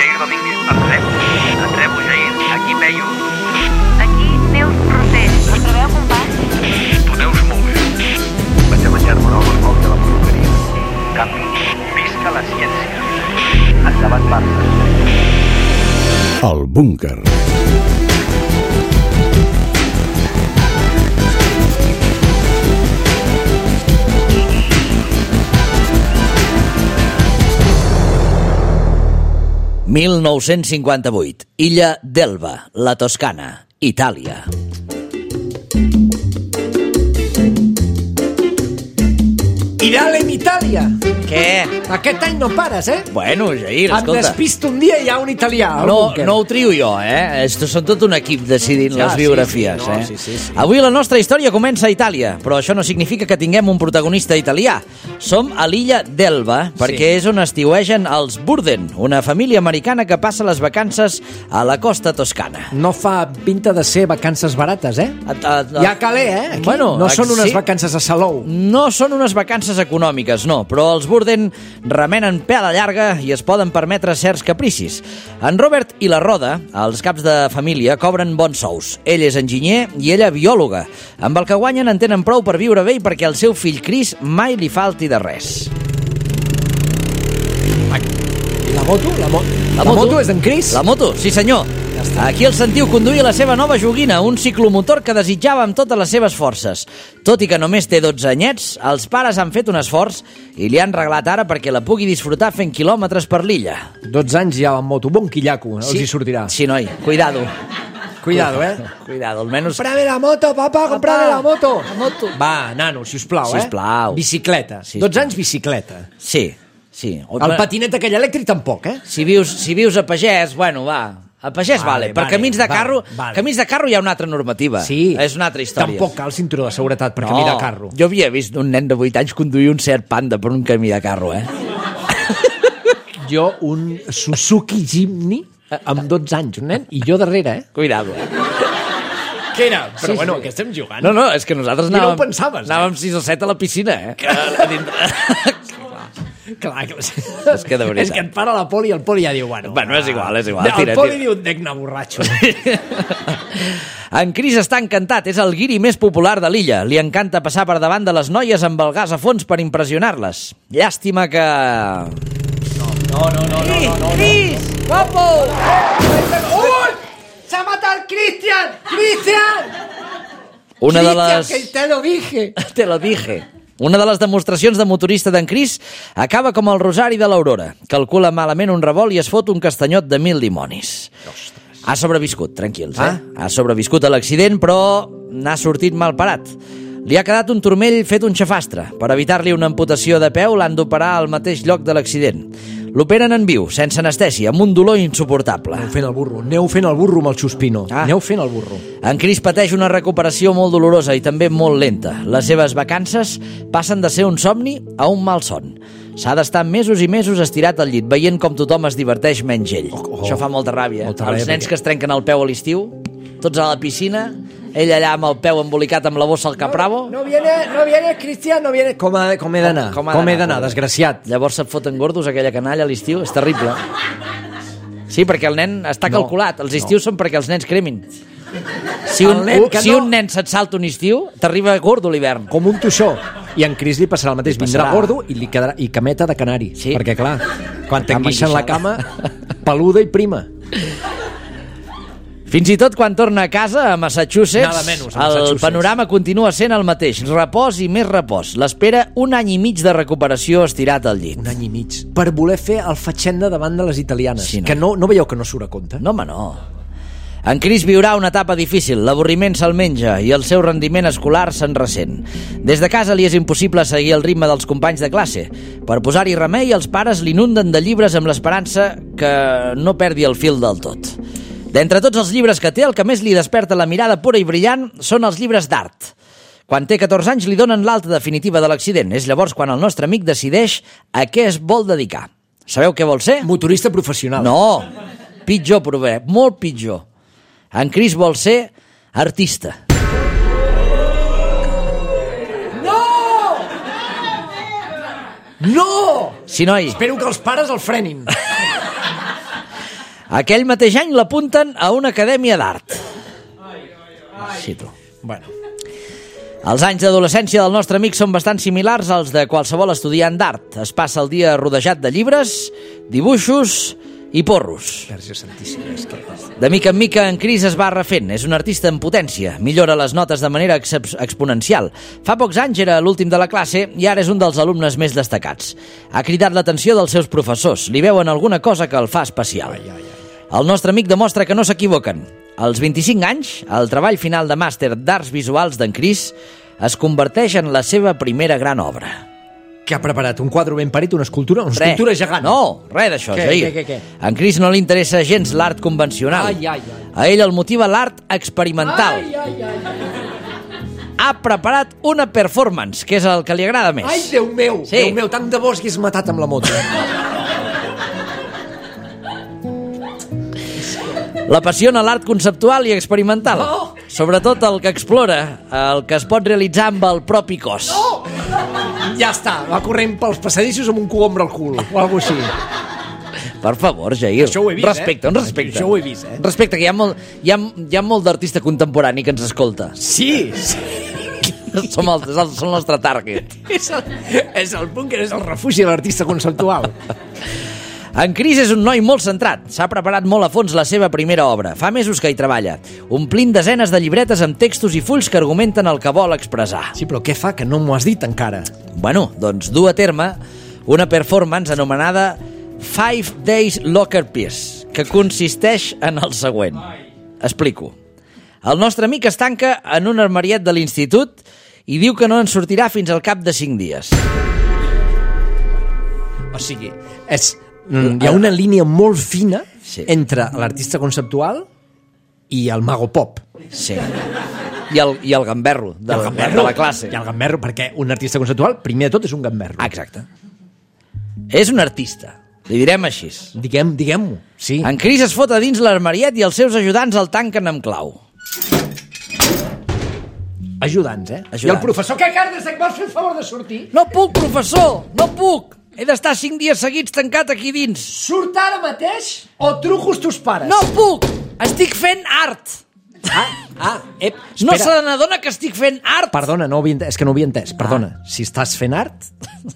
Jair Domínguez. Et rebo, Jair. Aquí Peyu. Aquí Neus Rosell. Em trobeu, company? Tu Neus, molt bé. Vaig a menjar-me una obra de la perruqueria. Canvi. Visca la ciència. Endavant, Barça. El búnquer. «1958. Illa d'Elba, la Toscana, Itàlia». Irale en Itàlia. Què? Aquest any no pares, eh? Bueno, Jair, Em escolta. despisto un dia i hi ha un italià al No, búnquer. no ho trio jo, Estos són tot un equip decidint Ja, les sí, biografies, sí, no, sí. Avui la nostra història comença a Itàlia, però això no significa que tinguem un protagonista italià. Som a l'illa d'Elba, perquè és on estiuegen els Burden, una família americana que passa les vacances a la costa toscana. No fa pinta de ser vacances barates, eh? Hi ha caler, eh? Aquí. Bueno, no són unes sí. vacances a Salou. No són unes vacances econòmiques, no, però els Burden remenen pela llarga i es poden permetre certs capricis. En Robert i la Roda, els caps de família, cobren bons sous. Ell és enginyer i ella biòloga. Amb el que guanyen en tenen prou per viure bé i perquè al seu fill Chris mai li falti de res. La moto? La moto és d'en Chris? La moto, sí senyor. Aquí el sentiu conduir la seva nova joguina, un ciclomotor que desitjava amb totes les seves forces. Tot i que només té 12 anyets, els pares han fet un esforç i li han reglat ara perquè la pugui disfrutar fent quilòmetres per l'illa. 12 anys ja amb moto, bon quillaco, els hi sortirà. Sí, noi, cuidado. Cuidado, eh? Cuidado, almenys... Comprame la moto, papà, comprame la moto. La moto. Va, nano, sisplau, Sisplau. Bicicleta. Sisplau. 12 anys, bicicleta. Sí. El patinet aquell elèctric tampoc, eh? Si vius a Pagès, bueno, va... A Pagès vale. Per camins de carro, camins de carro hi ha una altra normativa. Sí. És una altra història. Tampoc cal cinturó de seguretat per camí de carro. Jo havia vist un nen de 8 anys conduir un Seat Panda per un camí de carro, Jo un Suzuki Jimny amb 12 anys, un nen, i jo darrere, eh? Cuidado. Què era? Però bueno, què estem jugant? No, és que nosaltres I no anàvem... ho pensaves, Anàvem 6 o 7 a la piscina, A dintre... Clar, És que de veritat. És que et para la poli i el poli ja diu, bueno... Bueno, és igual. El poli diu, degna borratxo. En Chris està encantat, és el guiri més popular de l'illa. Li encanta passar per davant de les noies amb el gas a fons per impressionar-les. Llàstima que... No. Cris! Guapo! Uy! ¡Se ha matado el Cristian! ¡Cristian! Una de les... que te lo dije. Te lo dije. Una de les demostracions de motorista d'en Chris acaba com el rosari de l'Aurora. Calcula malament un revolt i es fot un castanyot de 1000 dimonis. Ha sobreviscut, tranquils, Ha sobreviscut a l'accident, però n'ha sortit mal parat. Li ha quedat un turmell fet un xafastre. Per evitar-li una amputació de peu l'han d'operar al mateix lloc de l'accident. L'operen en viu, sense anestèsia, amb un dolor insuportable. Aneu fent el burro amb el xuspino. Aneu fent el burro. En Chris pateix una recuperació molt dolorosa i també molt lenta. Les seves vacances passen de ser un somni a un malson. S'ha d'estar mesos i mesos estirat al llit, veient com tothom es diverteix menys ell. Això fa molta ràbia. Els nens que es trenquen el peu a l'estiu, tots a la piscina, ell allà amb el peu embolicat amb la bossa al capravo. No viene, Cristian, no viene. Com he d'anar? Com he d'anar, desgraciat? Llavors se't foten gordos aquella canalla a l'estiu, és terrible. Sí, perquè el nen està calculat. Els estius són perquè els nens cremin. Si un nen se't salta un estiu, t'arriba gordo l'hivern. Com un toixó. I en Chris li passarà el mateix. Vindrà gordo i li quedarà i cameta de canari. Sí. Perquè, clar, quan t'enguixen la cama, peluda i prima. Fins i tot quan torna a casa, a Massachusetts, Nada menos, a Massachusetts, el panorama continua sent el mateix. Repòs i més repòs. L'espera un any i mig de recuperació estirat al llit. Un any i mig. Per voler fer el fatxenda davant de les italianes. Sí, no. Que no veieu que no surt a compte? No, home, no. En Chris viurà una etapa difícil, l'avorriment se'l menja i el seu rendiment escolar se'n ressent. Des de casa li és impossible seguir el ritme dels companys de classe. Per posar-hi remei, els pares l'inunden de llibres amb l'esperança que no perdi el fil del tot. D'entre tots els llibres que té, el que més li desperta la mirada pura i brillant són els llibres d'art. Quan té 14 anys li donen l'alta definitiva de l'accident. És llavors quan el nostre amic decideix a què es vol dedicar. Sabeu què vol ser? Motorista professional. No, pitjor, prové, molt pitjor. En Chris vol ser artista. No! No! Sí, noi. Espero que els pares el frenin. Aquell mateix any l'apunten a una acadèmia d'art. Sí, tu. Bueno. Els anys d'adolescència del nostre amic són bastant similars als de qualsevol estudiant d'art. Es passa el dia rodejat de llibres, dibuixos i porros. Verge Santíssima, és que... De mica en mica, en Chris es va refent. És un artista en potència. Millora les notes de manera exponencial. Fa pocs anys era l'últim de la classe i ara és un dels alumnes més destacats. Ha cridat l'atenció dels seus professors. Li veuen alguna cosa que el fa especial. El nostre amic demostra que no s'equivoquen. Als 25 anys, el treball final de màster d'Arts Visuals d'en Chris es converteix en la seva primera gran obra. Què ha preparat? Un quadre ben parit, una escultura? Una escultura gegant? No, res d'això, Jair. Què? A en Chris no li interessa gens l'art convencional. A ell el motiva l'art experimental. Ha preparat una performance, que és el que li agrada més. Ai, Déu meu! Sí. Déu meu, tant de bo hagués matat amb la moto. L'apassiona l'art conceptual i experimental. Sobretot el que explora, el que es pot realitzar amb el propi cos. Ja està, va corrent pels passadissos amb un cogombre al cul, o alguna cosa així. Per favor, Jair. Això ho he vist, respecte, un respecte. Això ho he vist, Respecte, que hi ha molt d'artista contemporani que ens escolta. Sí. Som el nostre target. És el búnquer, és el refugi de l'artista conceptual. En Chris és un noi molt centrat. S'ha preparat molt a fons la seva primera obra. Fa mesos que hi treballa, omplint desenes de llibretes amb textos i fulls que argumenten el que vol expressar. Sí, però què fa, que no m'ho has dit encara? Bueno, doncs du a terme una performance anomenada 5 Days Locker Piece, que consisteix en el següent. Explico. El nostre amic es tanca en un armariet de l'institut i diu que no en sortirà fins al cap de 5 dies. O sigui, hi ha una línia molt fina entre l'artista conceptual i el mago pop. Sí. I el gamberro de la classe. I el gamberro, perquè un artista conceptual, primer de tot, és un gamberro. Exacte. És un artista. Li direm així. Diguem-ho, sí. En Chris es fot a dins l'armariet i els seus ajudants el tanquen amb clau. Ajudants. I el professor, què cardes, que vols fer el favor de sortir? No puc, professor, no puc. He d'estar 5 dies seguits tancat aquí dins. Surt ara mateix o truco els teus pares? No puc, estic fent art. Espera. No se n'adona que estic fent art? Perdona, és que no ho havia entès. Perdona, si estàs fent art...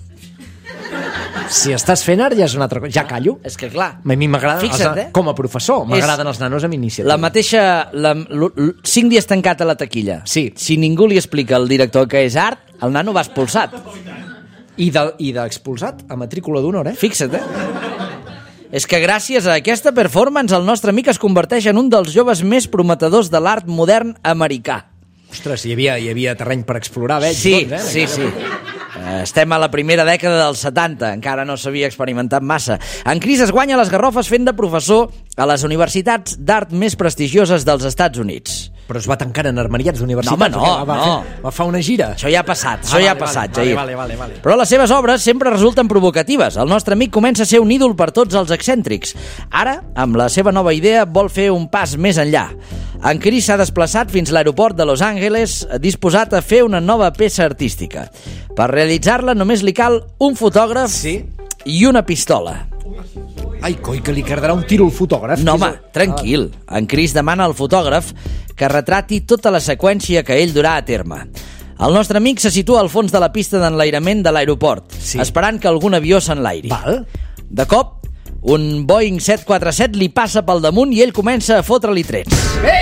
Si estàs fent art ja és una altra cosa. Ja callo. És que clar. A mi m'agrada, Fixa't, com a professor, m'agraden els nanos amb iniciativa. La mateixa... 5 dies tancat a la taquilla. Sí. Si ningú li explica al director que és art, el nano va expulsat. I d'expulsat a matrícula d'honor, Fixa't, És que gràcies a aquesta performance el nostre amic es converteix en un dels joves més prometedors de l'art modern americà. Ostres, hi havia terreny per explorar, veig. Sí, doncs, sí. Estem a la primera dècada dels 70, encara no s'havia experimentat massa. En Chris es guanya les garrofes fent de professor a les universitats d'art més prestigioses dels Estats Units. Però es va tancant en armariats d'universitats? No. Va fer una gira? Això ja ha passat, Jair. Vale. Però les seves obres sempre resulten provocatives. El nostre amic comença a ser un ídol per tots els excèntrics. Ara, amb la seva nova idea, vol fer un pas més enllà. En Chris s'ha desplaçat fins a l'aeroport de Los Angeles, disposat a fer una nova peça artística. Per realitzar-la només li cal un fotògraf i una pistola. Ai, coi, que li quedarà un tiro al fotògraf. No, home, tranquil. En Chris demana al fotògraf que retrati tota la seqüència que ell durà a terme. El nostre amic se situa al fons de la pista d'enlairament de l'aeroport, esperant que algun avió s'enlairi. De cop, un Boeing 747 li passa pel damunt i ell comença a fotre-li trets.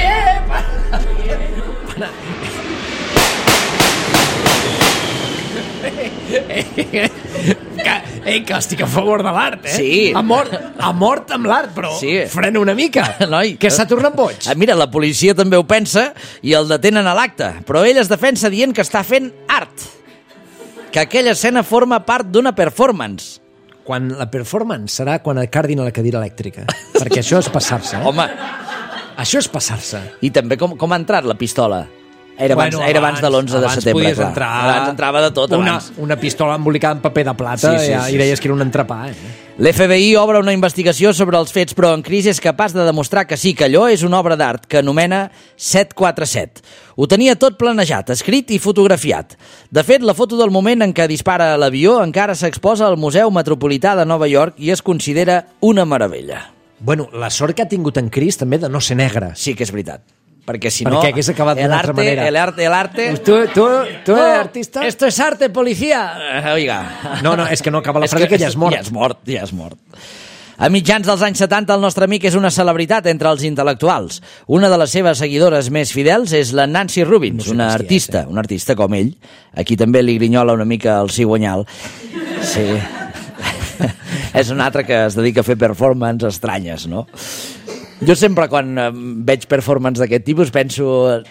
Que estic a favor de l'art, Sí. Ha mort amb l'art, però frena una mica. Noi, que s'ha tornat boig. Mira, la policia també ho pensa i el detenen a l'acte, però ell es defensa dient que està fent art, que aquella escena forma part d'una performance. Quan la performance serà quan et cardin a la cadira elèctrica, perquè això és passar-se. Home, això és passar-se. I també com ha entrat la pistola? Era abans de l'11 de setembre, clar. Abans entrava de tot, abans. Una pistola embolicada en paper de plata i deies que era un entrepà. L'FBI obre una investigació sobre els fets, però en Chris és capaç de demostrar que sí, que allò és una obra d'art que anomena 747. Ho tenia tot planejat, escrit i fotografiat. De fet, la foto del moment en què dispara l'avió encara s'exposa al Museu Metropolità de Nova York i es considera una meravella. Bueno, la sort que ha tingut en Cris també de no ser negre. Sí que és veritat. Perquè si no... Perquè hagués acabat d'una altra manera. El arte... Tu eres artista? Esto es arte, policía. Oiga. No, és que no acaba la frase, que ja és mort. Ja és mort. A mitjans dels anys 70 el nostre amic és una celebritat entre els intel·lectuals. Una de les seves seguidores més fidels és la Nancy Robbins, una artista com ell. Aquí també li grinyola una mica el cigonyal. Sí. És un altre que es dedica a fer performances estranyes, no? Jo sempre quan veig performance d'aquest tipus penso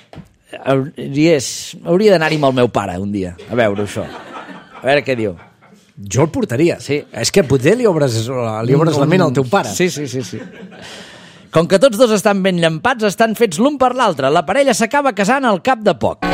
hauria d'anar-hi amb el meu pare un dia a veure això, a veure què diu. Jo el portaria. Sí. És que potser li obres la ment al teu pare. Sí. Com que tots dos estan ben llampats, estan fets l'un per l'altre. La parella s'acaba casant al cap de poc.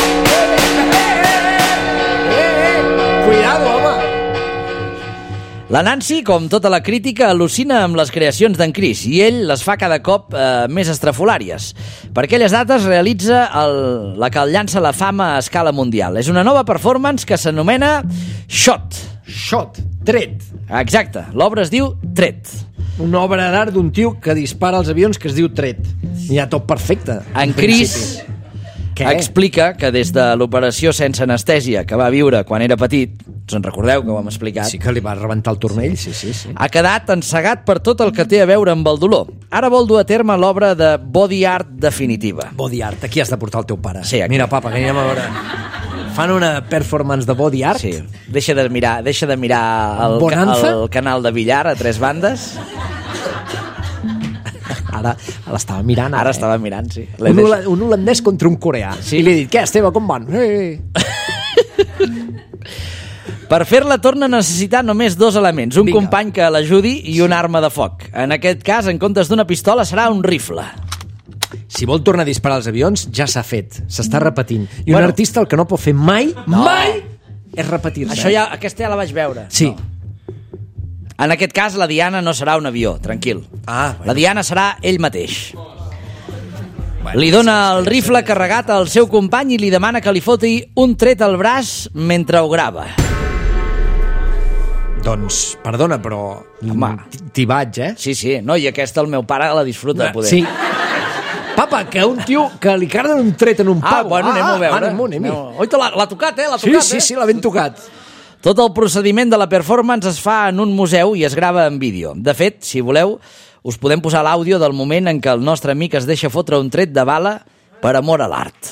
Cuidado, home! La Nancy, com tota la crítica, al·lucina amb les creacions d'en Cris i ell les fa cada cop més estrafolàries. Per aquelles dates realitza la que el llança a la fama a escala mundial. És una nova performance que s'anomena Shot. Shot, tret. Exacte, l'obra es diu Tret. Una obra d'art d'un tio que dispara els avions que es diu Tret. Ja tot perfecte. En Cris explica que des de l'operació sense anestèsia que va viure quan era petit, us en recordeu que ho hem explicat? Sí que li va rebentar el turmell, sí. Ha quedat encegat per tot el que té a veure amb el dolor. Ara vol dur a terme l'obra de body art definitiva. Body art, aquí has de portar el teu pare. Sí, aquí. Mira, papa, que anem a veure... Fan una performance de body art? Sí, deixa de mirar el canal de billar a 3 bandes. Ara l'estava mirant. Ara estava mirant, sí. Un holandès contra un coreà. Sí. I li he dit, què, Esteve, com van? Per fer-la torna a necessitar només 2 elements. Un company que l'ajudi i una arma de foc. En aquest cas, en comptes d'una pistola, serà un rifle. Si vol tornar a disparar als avions, ja s'ha fet. S'està repetint. I un artista el que no pot fer mai és repetir-se. Això aquesta ja la vaig veure. Sí. No. En aquest cas, la Diana no serà un avió, tranquil. La Diana serà ell mateix. Li dona el rifle carregat al seu company i li demana que li foti un tret al braç mentre ho grava. Doncs, perdona, però t'hi vaig, eh? Sí, no, i aquesta el meu pare la disfruta, poder. Sí. Papa, que un tio que li carden un tret en un pavo. Bueno, anem a veure. Anem-hi. Oita, l'ha tocat, eh? Sí, l'ha ben tocat. Tot el procediment de la performance es fa en un museu i es grava en vídeo. De fet, si voleu, us podem posar l'àudio del moment en què el nostre amic es deixa fotre un tret de bala per amor a l'art.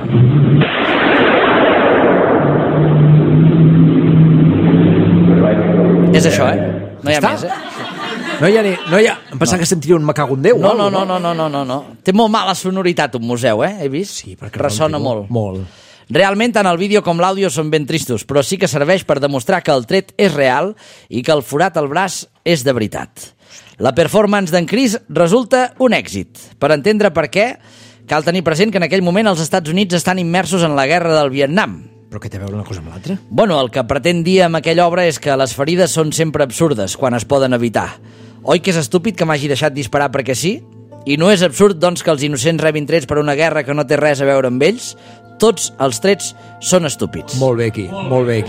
És això, eh? No hi ha més, eh? No hi ha... Em pensava que sentiria un me cago en Déu. No. Té molt mala sonoritat un museu, eh? He vist? Sí, perquè ressona molt. Molt. Realment, tant el vídeo com l'àudio són ben tristos, però sí que serveix per demostrar que el tret és real i que el forat al braç és de veritat. La performance d'en Cris resulta un èxit. Per entendre per què, cal tenir present que en aquell moment els Estats Units estan immersos en la guerra del Vietnam. Però què té a veure una cosa amb l'altra? Bueno, el que pretén dir amb aquella obra és que les ferides són sempre absurdes quan es poden evitar. Oi que és estúpid que m'hagi deixat disparar perquè sí? I no és absurd, doncs, que els innocents rebin trets per una guerra que no té res a veure amb ells? Tots els trets són estúpids. Molt bé aquí, molt bé.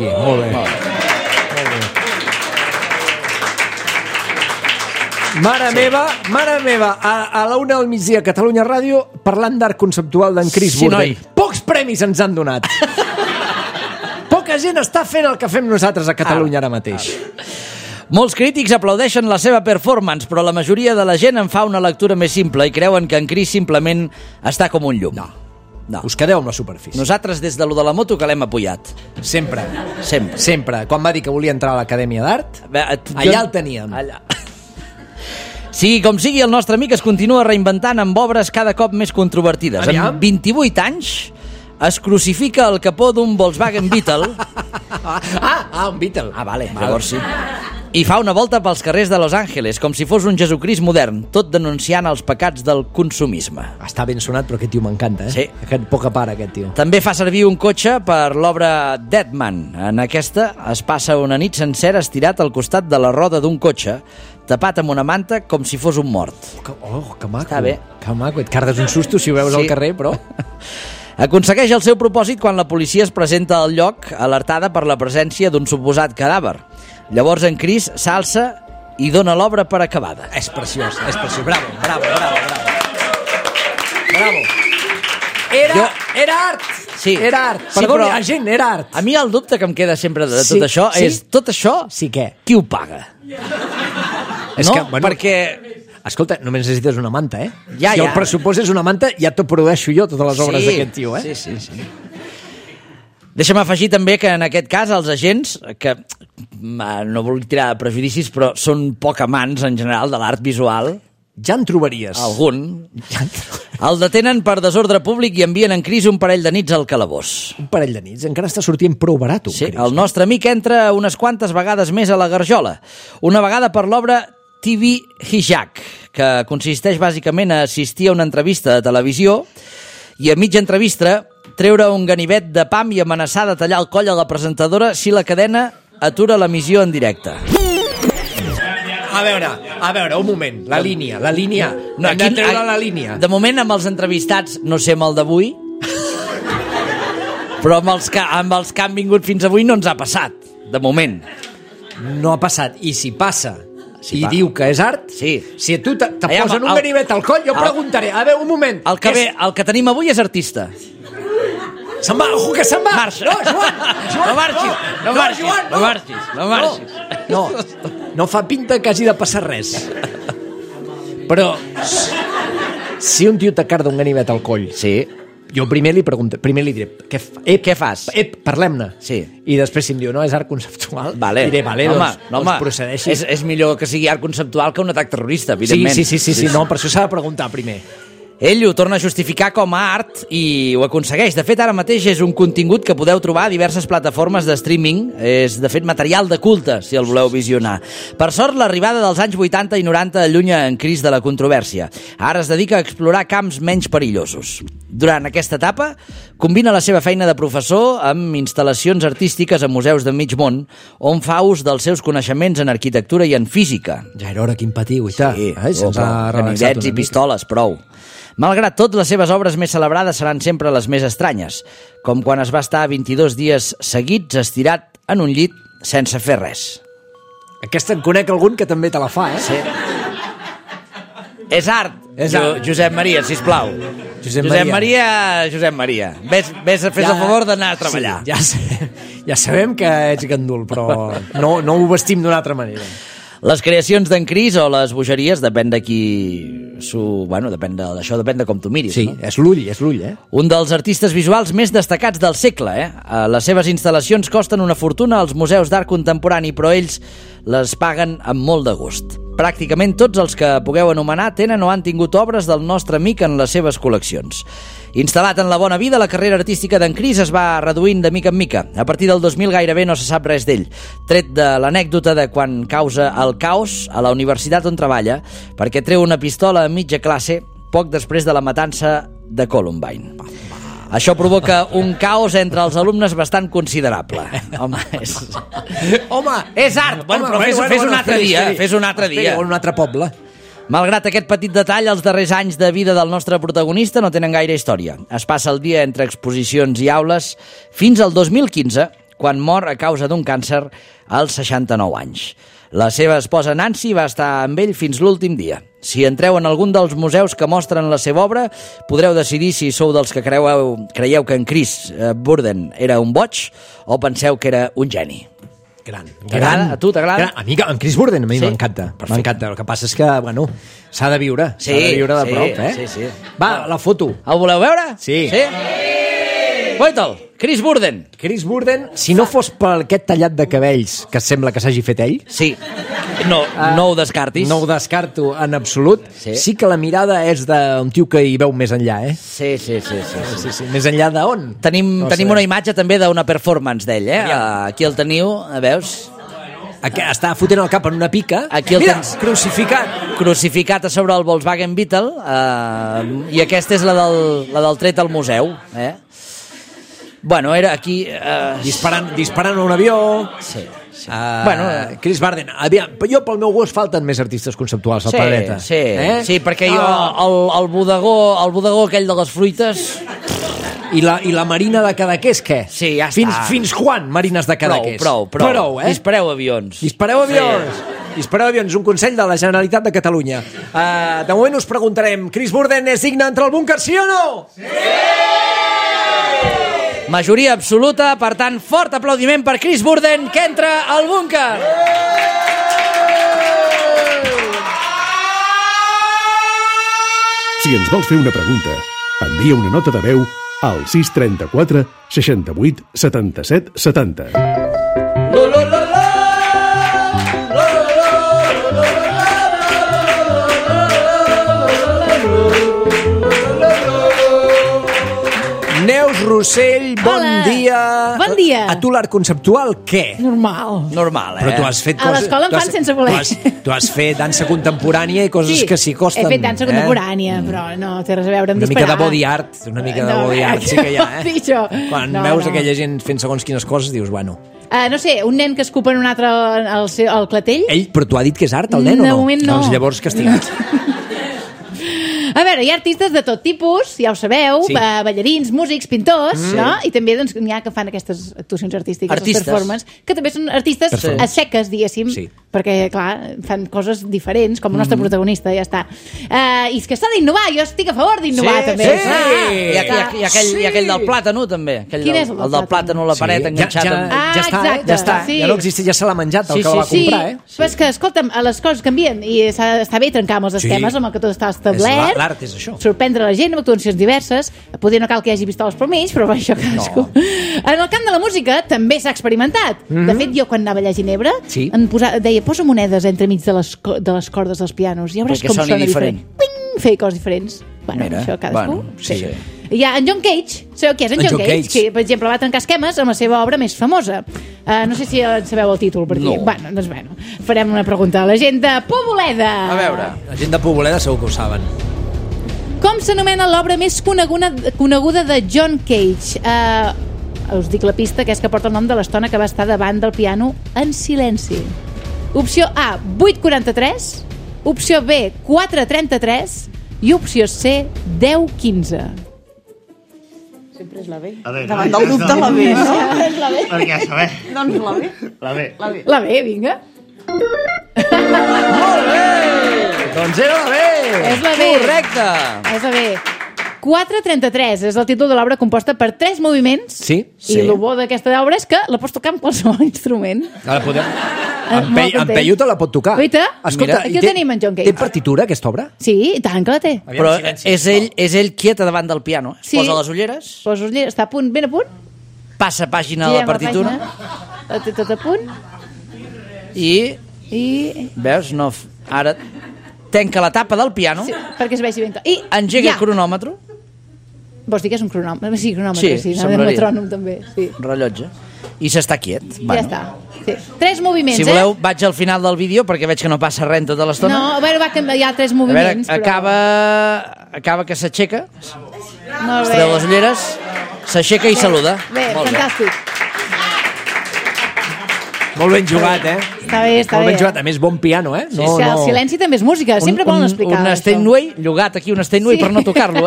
Mare meva, a la 1 del migdia, Catalunya Ràdio, parlant d'art conceptual d'en Cris Burdell. Pocs premis ens han donat. Poca gent està fent el que fem nosaltres a Catalunya ara mateix. Molts crítics aplaudeixen la seva performance, però la majoria de la gent en fa una lectura més simple i creuen que en Cris simplement està com un llum. No. Us quedeu amb la superfície. Nosaltres, des de lo de la moto, que l'hem apoyat. Sempre. Quan va dir que volia entrar a l'Acadèmia d'Art, allà el teníem. Allà. Sigui com sigui, el nostre amic es continua reinventant amb obres cada cop més controvertides. Aviam. Amb 28 anys es crucifica el capó d'un Volkswagen Beetle. Un Beetle. Vale. Llavors sí. I fa una volta pels carrers de Los Angeles, com si fos un Jesucrist modern, tot denunciant els pecats del consumisme. Està ben sonat, però aquest tio m'encanta, eh? Sí. Poca part, aquest tio. També fa servir un cotxe per l'obra Dead Man. En aquesta es passa una nit sencera estirat al costat de la roda d'un cotxe, tapat amb una manta com si fos un mort. Que maco. Està bé. Que maco. Et cardes un susto si ho veus al carrer, però... Aconsegueix el seu propòsit quan la policia es presenta al lloc alertada per la presència d'un suposat cadàver. Llavors en Cris s'alça i dona l'obra per acabada. És preciós. Bravo. Era art. Sí. Era art. Sí, Perdoni, però gent, era art. A mi el dubte que em queda sempre de tot això és, tot això, Sí, què? qui ho paga? És No? que, bueno, Perquè... Escolta, només necessites una manta, eh? Ja, si el pressupost és una manta, ja t'ho produeixo jo, totes les obres d'aquest tio, eh? Sí. Deixa'm afegir també que en aquest cas els agents, que no vull tirar prejudicis, però són poc amants en general de l'art visual, Ja en trobaries. algun, el detenen per desordre públic i envien en Cris un parell de nits al calabós. Un parell de nits. Encara està sortint prou barat, un Sí, Cris. el nostre amic entra unes quantes vegades més a la garjola. Una vegada per l'obra TV Hijak, que consisteix bàsicament a assistir a una entrevista de televisió i a mitja entrevista treure un ganivet de pam i amenaçar de tallar el coll a la presentadora si la cadena atura l'emissió en directe. A veure, un moment. La línia. No, hem de treure la línia. De moment, amb els entrevistats, no sé amb el d'avui, però amb els que han vingut fins avui no ens ha passat, de moment. No ha passat. I si passa diu que és art, Sí. si a tu te Aviam, posen un ganivet al coll, jo preguntaré. A veure, un moment. El que tenim avui és artista. Se'n va, ojo que se'n va. Marxa. No, Joan. No marxis, no marxis, Joan, no marxis. No fa pinta que hagi de passar res. Però si un tio t'acarda un ganivet al coll, Sí. jo primer li diré, què fas? Parlem-ne. Sí. I després si em diu, no, és art conceptual, Vale. diré, vale, home, doncs procedeixi. És millor que sigui art conceptual que un atac terrorista, evidentment. Sí, no, per això s'ha de preguntar primer. Ell ho torna a justificar com a art i ho aconsegueix. De fet, ara mateix és un contingut que podeu trobar a diverses plataformes de streaming. És, de fet, material de culte, si el voleu visionar. Per sort, l'arribada dels anys 80 i 90 allunya en Cris de la controvèrsia. Ara es dedica a explorar camps menys perillosos. Durant aquesta etapa, combina la seva feina de professor amb instal·lacions artístiques a museus de mig món, on fa ús dels seus coneixements en arquitectura i en física. Ja era hora que empatia, guaita. Sí, Se'ns ha relaxat ganivets una i mica. pistoles, prou. Malgrat tot, les seves obres més celebrades seran sempre les més estranyes, com quan es va estar 22 dies seguits estirat en un llit sense fer res. Aquesta en conec algun que també te la fa, eh? Sí. És art, És art. Josep Maria, sisplau. Josep Maria. Fes el favor d'anar a treballar. Sí, ja sabem que ets gandul, però no ho vestim d'una altra manera. Les creacions d'en Cris o les bogeries depèn de qui... depèn de com tu miris. Sí, no? és l'ull, eh? Un dels artistes visuals més destacats del segle. Les seves instal·lacions costen una fortuna als museus d'art contemporani, però ells les paguen amb molt de gust. Pràcticament tots els que pugueu anomenar tenen o han tingut obres del nostre amic en les seves col·leccions. Instal·lat en la bona vida, la carrera artística d'en Cris es va reduint de mica en mica. A partir del 2000 gairebé no se sap res d'ell, tret de l'anècdota de quan causa el caos a la universitat on treballa perquè treu una pistola a mitja classe poc després de la matança de Columbine. Això provoca un caos entre els alumnes bastant considerable. Home, és art! Bueno, però fes un altre dia. Fes un altre dia. O un altre poble. Malgrat aquest petit detall, els darrers anys de vida del nostre protagonista no tenen gaire història. Es passa el dia entre exposicions i aules fins al 2015, quan mor a causa d'un càncer als 69 anys. La seva esposa Nancy va estar amb ell fins l'últim dia. Si entreu en algun dels museus que mostren la seva obra, podreu decidir si sou dels que creieu que en Cris Burden era un boig o penseu que era un geni. Gran. A tu t'agrada? A mi, en Cris Burden, a mi Sí? m'encanta. Perfecte. M'encanta. El que passa és que, s'ha de viure. Sí, s'ha de viure de sí, prop, eh? sí. Va, la foto. El voleu veure? Sí. Guaita'l, Cris Burden. Cris Burden, si no fos per aquest tallat de cabells que sembla que s'hagi fet ell, Sí. No ho descartis. no ho descarto en absolut, sí que la mirada és d'un tio que hi veu més enllà, eh? Sí. Sí. Més enllà d'on? Tenim una imatge també d'una performance d'ell, eh? Aquí el teniu, veus? Està fotent el cap en una pica. Aquí el Mira, tens crucificat. a sobre el Volkswagen Beetle, i aquesta és la del tret al museu, eh? Bueno, era aquí... Disparant a un avió. Sí. Cris Burden. Jo, pel meu gust, falten més artistes conceptuals al planeta. Sí, perquè jo, el bodegó aquell de les fruites... I la Marina de Cadaqués, què? Sí, ja està. Fins quan, Marines de Cadaqués? Prou, eh? Dispareu avions. Dispareu avions. Dispareu avions, un consell de la Generalitat de Catalunya. De moment us preguntarem, Chris Burden és digne d'entrar al búnquer, sí o no? Sí! Majoria absoluta, per tant, fort aplaudiment per Chris Burden, que entra al búnquer. Si ens vols fer una pregunta, envia una nota de veu al 634 68 77 70. Neus Rossell, bon dia. Bon dia. A tu l'art conceptual, què? Normal. Normal, Però tu has fet A l'escola em fan sense voler. Tu has fet dansa contemporània i coses que s'hi costen. He fet dansa contemporània, però no té res a veure amb una mica disparar. de body art, una mica de body art sí que hi ha, Quan veus aquella gent fent segons quines coses, dius, bueno... No sé, un nen que escupa en un altre al clatell... Però t'ho ha dit que és art, el nen, o no? De moment no. Doncs llavors castigat. A veure, hi ha artistes de tot tipus, ja ho sabeu, ballarins, músics, pintors, no? I també doncs, n'hi ha que fan aquestes actuacions artístiques, Artistes. les performances, que també són artistes a seques, diguéssim, perquè, clar, fan coses diferents, com el nostre protagonista, ja està. I és que s'ha d'innovar, jo estic a favor d'innovar, també. I aquell del plàtano, també. Quin és el del plàtano a la paret enganxat. Ja està, ja no existeix, ja se l'ha menjat el que la va comprar, però és que, escolta'm, les coses canvien i està bé trencar amb els esquemes amb el que tot està establert. L'art és això. Sorprendre la gent amb actuacions diverses. Potser no cal que hi hagi pistoles per mig, però això cadascú. En el camp de la música també s'ha experimentat. De fet, jo quan anava allà a Ginebra deia, posa monedes entremig de les cordes dels pianos i ja veuràs com sona diferent. Feia coses diferents. Bueno, això cadascú. Hi ha en John Cage. Sabeu qui és en John Cage? Que, per exemple, va trencar esquemes amb la seva obra més famosa. No sé si sabeu el títol per aquí. Doncs farem una pregunta a la gent de Poboleda. A veure. La gent de Poboleda segur que ho saben. Com s'anomena l'obra més coneguda de John Cage? Us dic la pista, que és que porta el nom de l'estona que va estar davant del piano en silenci. Opció A, 8:43. Opció B, 4:33. I opció C, 10:15. Sempre és la B. Davant del dubte la B, no? És la B. Perquè a saber. Doncs la B. La B. La B, vinga. Molt bé! Doncs era la B! És la B. Correcte! És la B. 4:33 és el títol de l'obra, composta per 3 moviments. Sí. I el bo d'aquesta obra és que la pots tocar amb qualsevol instrument. Ara podem... En Peyu te la pot tocar. Oita? Escolta, aquí ho tenim en John Cage. Té partitura, aquesta obra? Sí, i tant que la té. Però és ell quieta davant del piano. Posa les ulleres. Posa les ulleres, està a punt, ben a punt. Passa pàgina de la partitura. La té tot a punt. I... Veus? No... Ara tanca la tapa del piano. Sí, perquè es vegi ben clar. I engega el cronòmetre. Vols dir que és un cronòmetre? Sí, cronòmetre, sí. Semblaria. El metrònom també, sí. Rellotge. I s'està quiet. Ja està. Sí. 3 moviments, si voleu, vaig al final del vídeo, perquè veig que no passa res tota l'estona. No, a veure, hi ha 3 moviments. A veure, acaba que s'aixeca. Molt es treu les ulleres, s'aixeca i saluda. Bé, fantàstic. Molt ben jugat, Està bé, està Molt ben bé. jugat. A més, bon piano, Sí, el silenci també és música. Sempre volen explicar un Steinway, llogat aquí un Steinway per no tocar-lo,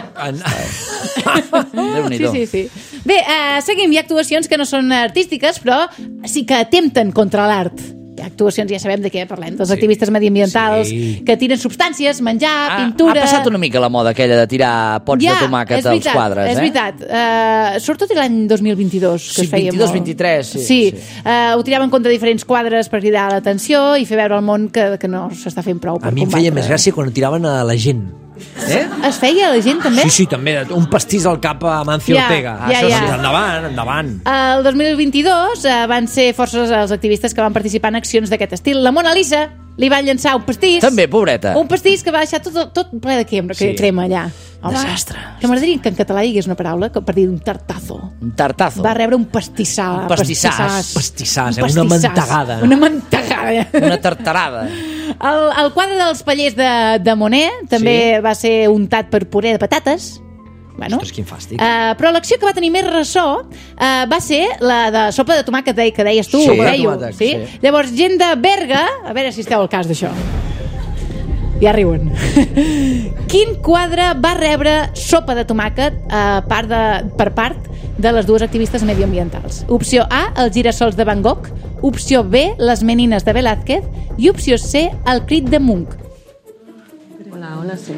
Déu-n'hi-do. Sí. Bé, seguim. Hi ha actuacions que no són artístiques, però sí que atempten contra l'art. Hi ha actuacions, ja sabem de què parlem, dels activistes mediambientals que tiren substàncies, menjar, pintura... Ha passat una mica la moda aquella de tirar pots de tomàquet als quadres, És veritat. Sobretot el l'any 2022, que es feia 22-23, sí. Ho tiraven contra diferents quadres per cridar l'atenció i fer veure al món que no s'està fent prou per combatre. A mi em feia més gràcia quan ho tiraven a la gent. Es feia a la gent, també? Sí, també. Un pastís al cap a Mancio Ortega. Això sí, endavant. El 2022 van ser forces els activistes que van participar en accions d'aquest estil. La Mona Lisa li van llançar un pastís. També, pobreta. Un pastís que va deixar tot ple de crema allà. Desastre. Que m'agradaria que en català hi hagués una paraula per dir un tartazo. Un tartazo. Va rebre un pastissar. Pastissàs, una mantegada. Una mantegada. Una tartarada. El quadre dels pallers de Monet també va ser untat per puré de patates. Bueno, ostres, quin fàstic. Però l'acció que va tenir més ressò va ser la de sopa de tomàquet que deies tu. Sí. Llavors, gent de Berga, a veure si esteu al cas d'això. Ja riuen. Quin quadre va rebre sopa de tomàquet per part de les dues activistes mediambientals? Opció A, els girassols de Van Gogh. opció B, Les menines de Velázquez, i opció C, El crit de Munch. Hola, sí.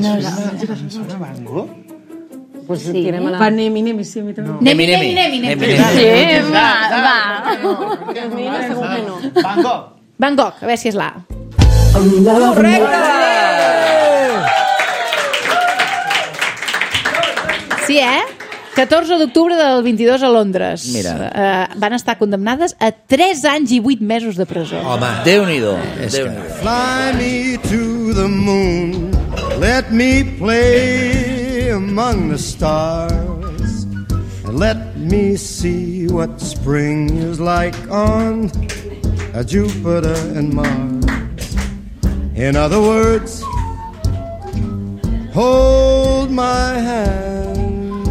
Pues sí. Va, Nemi, sí, a mi també. Nemi. Sí, va. Segur que no. Van Gogh, a veure si és l'A. Correcte! Sí, 14 d'octubre del 22 a Londres. Mira. Van estar condemnades a 3 anys i 8 mesos de presó. Home, Déu-n'hi-do. Fly me to the moon, let me play among the stars, and let me see what spring is like on Jupiter and Mars. In other words, hold my hand.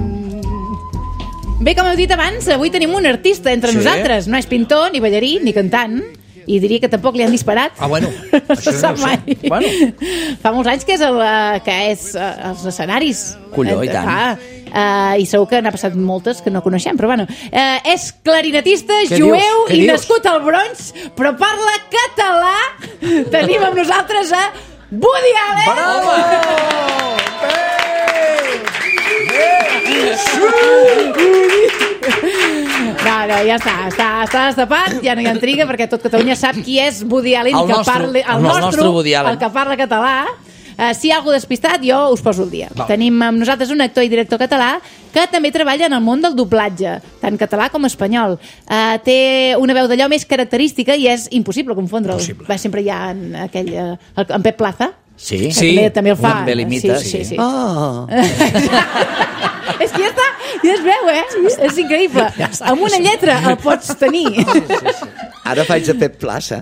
Bé, com heu dit abans, avui tenim un artista entre nosaltres. No és pintor, ni ballarí, ni cantant, i diria que tampoc li han disparat. bueno, No això se sap mai. Bueno. Fa molts anys que és als escenaris. Colló, i tant. I segur que n'ha passat moltes que no coneixem, però bueno. És clarinetista, Què jueu dius? i nascut al Bronx, però parla català. Tenim amb nosaltres a Woody Allen. bravo! No, ja està destapat, ja no hi ha intriga, perquè tot Catalunya sap qui és Woody Allen, El nostre Woody Allen. el que parla català. Si hi ha algú despistat, jo us poso el dia. Tenim amb nosaltres un actor i director català que també treballa en el món del doblatge, tant català com espanyol. Té una veu d'allò més característica i és impossible confondre'l. Sempre hi ha en Pep Plaza. Sí, també el fa. També l'imita. Sí. Oh. És que ja es veu, És increïble. Amb una lletra el pots tenir. Ara faig de Pep Plaça.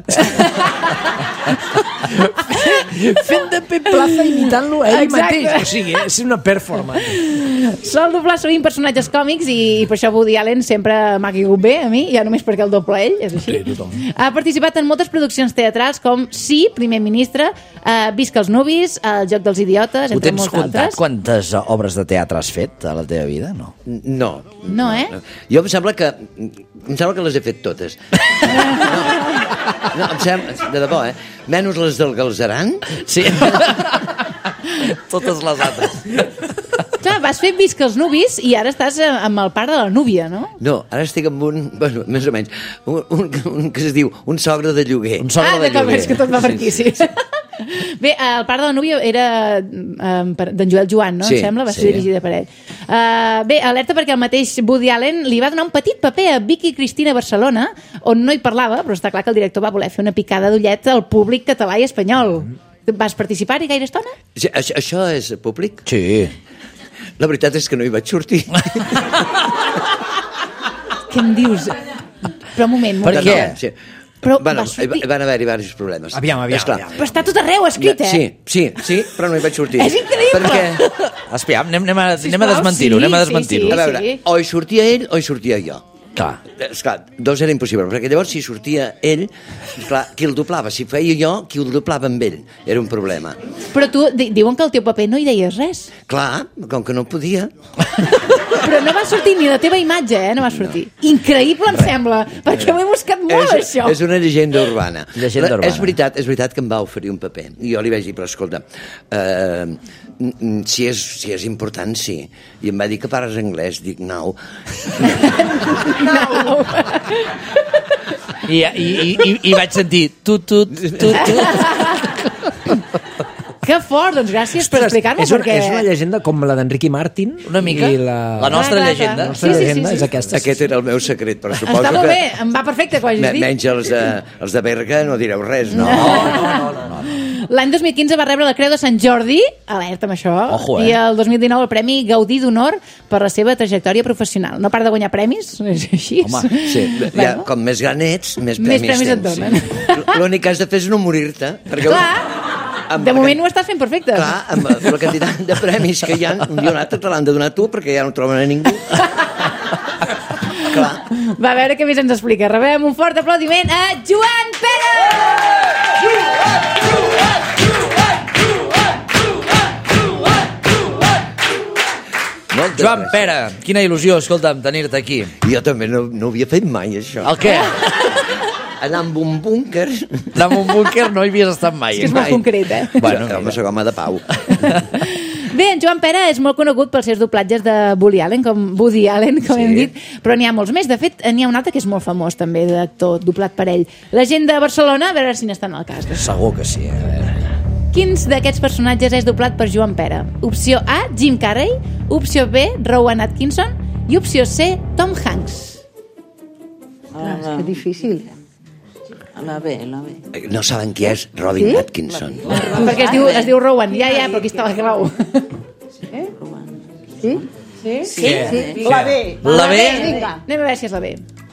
Fent de Pep Plaza imitant-lo ell Exacte. mateix. O sigui, és una performance. Sol doblar sovint personatges còmics i per això Woody Allen sempre m'ha caigut bé a mi, ja només perquè el doble ell, és així. Ha participat en moltes produccions teatrals com Sí, primer ministre, Visca els nuvis, El joc dels idiotes, Ho entre tens molts comptat altres. quantes obres de teatre has fet a la teva vida? No. No. No, Jo em sembla que les he fet totes. No, em sembla, de debò, menys les del Galzeran. Sí. Totes les altres. Clar, vas fer Visca els nuvis i ara estàs amb el pare de la núvia, no? No, ara estic amb un, bueno, més o menys, un que es diu un sogre de lloguer. Un sogre de d'acord, lloguer. és que tot va per aquí, sí. Bé, el pare de la núvia era d'en Joel Joan, no? Sí, Em sembla, va ser sí. dirigida per ell. Bé, alerta perquè el mateix Woody Allen li va donar un petit paper a Vicky Cristina a Barcelona, on no hi parlava, però està clar que el director va voler fer una picada d'ullet al públic català i espanyol. Vas participar-hi gaire estona? Sí, això és públic? Sí. La veritat és que no hi vaig sortir. Què em dius? Però un moment, Per què? Sí. Però Bueno, va sortir- van haver-hi diversos problemes. Aviam. Esclar. Però està tot arreu escrit, Sí, però no hi vaig sortir. És increïble! Perquè, Aspiam, anem a Sisplau, desmentir-ho, sí, anem a sí, desmentir-ho. sí. a veure, o hi sortia ell o hi sortia jo. Clar. Esclar, dos era impossible, perquè llavors si sortia ell, esclar, qui el doblava? Si feia jo, qui el doblava amb ell? Era un problema. Però tu, diuen que al teu paper no hi deies res. Clar, com que no podia. Però no va sortir ni la teva imatge, no va sortir. Increïble, em sembla, perquè ho he buscat molt, això. És una llegenda urbana. Llegenda urbana. És veritat que em va oferir un paper. I jo li vaig dir, però escolta, si és important, sí. I em va dir que parles anglès. Dic, no. I vaig sentir tu. Que fort, doncs gràcies per explicar-m'ho, perquè... És una llegenda com la d'Enriqui Martin. Una mica. I la nostra Clar, llegenda. La nostra llegenda és aquesta. Aquest era el meu secret, però suposo Està molt que... bé, em va perfecte que ho hagis dit. Menys els de Berga no direu res, no? L'any 2015 va rebre la Creu de Sant Jordi, alerta amb això, Ojo, i el 2019 el Premi Gaudí d'Honor per la seva trajectòria professional. No para de guanyar premis, és així. Home, Sí, ja, Bueno. com més gran ets, més Més premis premis et tens. donen. Sí. L'únic que has de fer és no morir-te. Perquè De moment ho estàs fent perfecte. Clar, amb la quantitat de premis que hi ha, un dia o un altre te l'han de donar tu perquè ja no troben a ningú. Clar. Va, a veure què més ens explica. Rebem un fort aplaudiment a Joan Pere! Joan Pere, quina il·lusió, escolta'm, tenir-te aquí. Jo també no havia fet mai, això. El què? anar amb un búnquer... Anar amb un búnquer no hi havies estat mai. És molt concret, Bueno, home, soc home de pau. Bé, en Joan Pera és molt conegut pels seus doblatges de Woody Allen, com hem dit, però n'hi ha molts més. De fet, n'hi ha un altre que és molt famós, també, d'actor, doblat per ell. La gent de Barcelona, a veure si n'estan al cas. Segur que sí, a veure. Quins d'aquests personatges és doblat per Joan Pera? Opció A, Jim Carrey. Opció B, Rowan Atkinson. I opció C, Tom Hanks. És que difícil. La B. No saben qui és Robin Atkinson. Perquè es diu Rowan. Ja, però aquí està la clau. Sí? La B. La B? Anem a veure si és la B.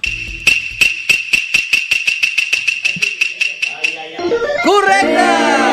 Correcte!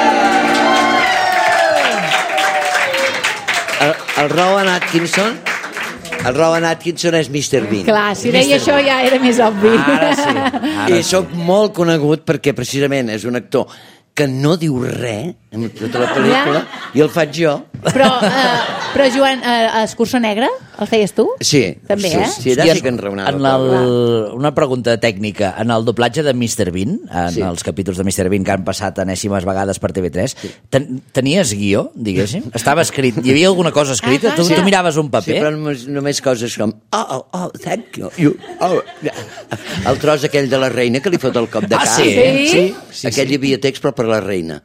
El Rowan Atkinson... El Rowan Atkinson és Mr. Bean. Clar, si deia això ja era més obvi. Ara sí. I sóc molt conegut perquè precisament és un actor que no diu res en tota la pel·lícula i el faig jo. Però Joan, Escurçó Negre, el feies tu? Sí. També, Sí, allà sí que enraonava. Una pregunta tècnica. En el doblatge de Mr. Bean, en els capítols de Mr. Bean que han passat enèsimes vegades per TV3, tenies guió, diguéssim? Estava escrit? Hi havia alguna cosa escrita? Tu miraves un paper? Sí, però només coses com thank you. El tros aquell de la reina que li fot el cop de cap. Sí? Aquell hi havia text però per la reina.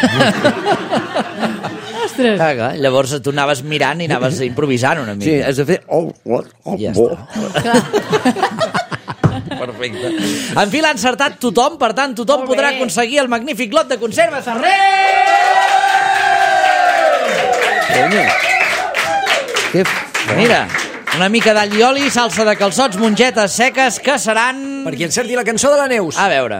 Ostres. Llavors tu anaves mirant i anaves improvisant una mica. Sí, has de fer... Ja està. Perfecte. En fi, l'ha encertat tothom, per tant, tothom podrà aconseguir el magnífic lot de conserves Ferrer! Mira, una mica d'all i oli, salsa de calçots, mongetes seques, que seran... Per qui encerti la cançó de la Neus. A veure...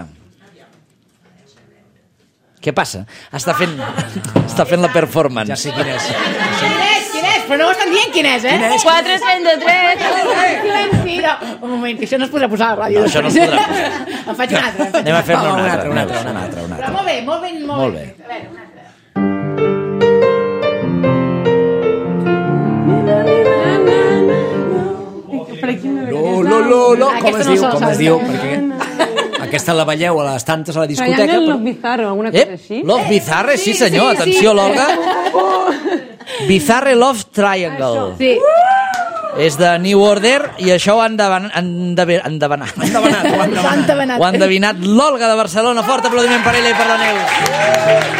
Què passa? Està fent la performance. Ja sé quin és. Quin és? Però no ho estan dient quin és, 433. Però, un moment, que això no es podrà posar a la ràdio. No, això no es podrà posar. En faig un altre. Anem a fer-ne un altre. Però molt bé. Molt bé. A veure, un altre. No, com es diu? Perquè aquesta la balleu a les tantes a la discoteca. Triangle Love Bizarro, alguna cosa així. Love Bizarre, sí senyor, atenció l'Olga. Bizarre Love Triangle. Sí. És de New Order i això ho han endevinat. Ho ha endevinat l'Olga de Barcelona. Fort aplaudiment per ella i per la Neus.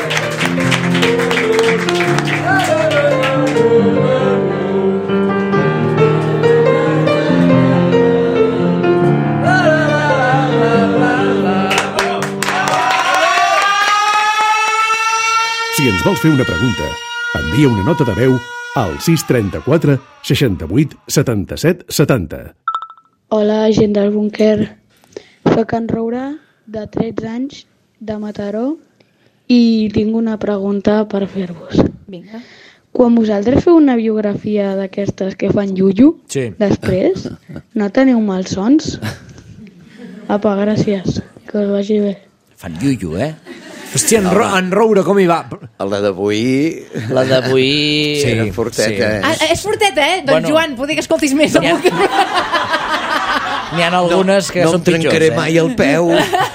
Si ens vols fer una pregunta, envia una nota de veu al 634 68 77 70. Hola, gent del búnquer. Soc en Roura, de 13 anys, de Mataró, i tinc una pregunta per fer-vos. Vinga. Quan vosaltres feu una biografia d'aquestes que fan iuiu, després, no teniu malsons? Apa, gràcies. Que us vagi bé. Fan iuiu, Hòstia, en Roura, com hi va? La d'avui... La d'avui... Sí, era forteta, És forteta, Doncs, Joan, poder que escoltis més. N'hi ha algunes que són pitjors. No em trencaré mai el peu.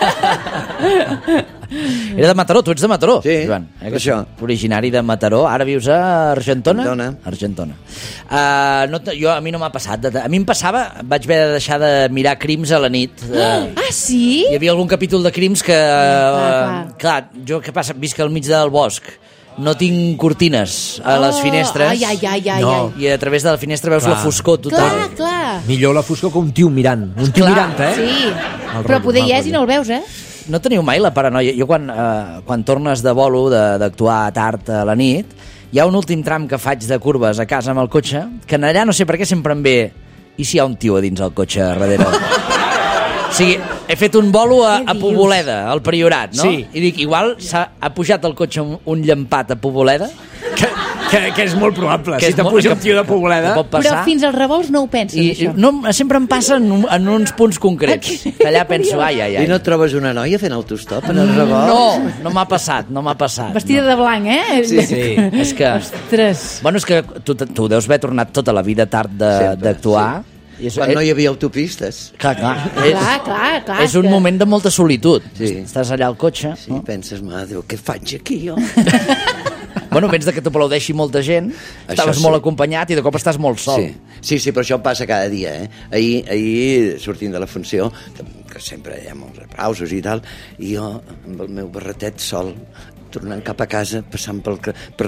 Era de Mataró, tu ets de Mataró, sí, Joan. això. Originari de Mataró, ara vius a Argentona? Argentona. A mi no m'ha passat. A mi em passava, vaig haver de deixar de mirar Crims a la nit. Sí? Hi havia algun capítol de Crims que... Clar, jo què passa? Visc al mig del bosc. No tinc cortines a les finestres. I a través de la finestra veus la foscor total. Clar. Millor la foscor que un tio mirant. Un tio mirant, Sí, però poder hi és i no el veus, No teniu mai la paranoia? Jo quan tornes de bolo, d'actuar tard a la nit, hi ha un últim tram que faig de curves a casa amb el cotxe, que en allà no sé per què sempre em ve i si hi ha un tio a dins el cotxe darrere? O sigui, he fet un bolo a Poboleda, al Priorat, no? Sí. I dic, igual ha pujat el cotxe un llampat a Poboleda? Que és molt probable, si te puja un tio de Poboleda. Però fins als revolts no ho penses, això. No, sempre em passa en uns punts concrets. Que allà penso, ai. I no et trobes una noia fent autostop en el revolt? No m'ha passat. Vestida de blanc, Sí. És que... Ostres. Bueno, és que tu deus haver tornat tota la vida tard d'actuar Quan no hi havia autopistes. Clar. Clar. És un moment de molta solitud. Estàs allà al cotxe. Sí, penses, mare Déu, què faig aquí jo? Bueno, vens que t'aplaudeixi molta gent, estaves molt acompanyat i de cop estàs molt sol. Sí, però això passa cada dia, Ahir, sortint de la funció, que sempre hi ha molts aplausos i tal, i jo, amb el meu barretet sol, tornant cap a casa, passant per